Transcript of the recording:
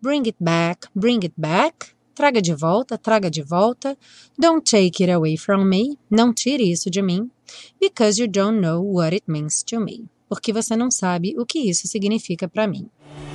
Bring it back, bring it back. Traga de volta, traga de volta. Don't take it away from me. Não tire isso de mim. Because you don't know what it means to me. Porque você não sabe o que isso significa para mim.